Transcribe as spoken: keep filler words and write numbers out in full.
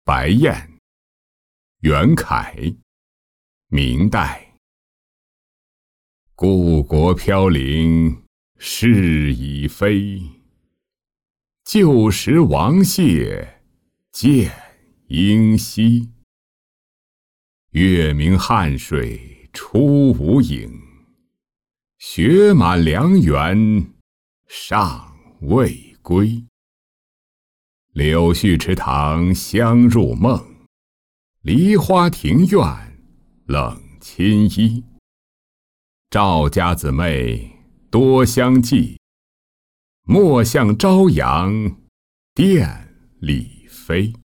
白燕，袁凯，明代。故国飘零，是已非。旧时王谢，见英熙。月明汉水出无影，雪满梁园尚未归。柳絮池塘香入梦，梨花庭院冷侵衣。赵家姊妹多相继，莫向朝阳殿里飞。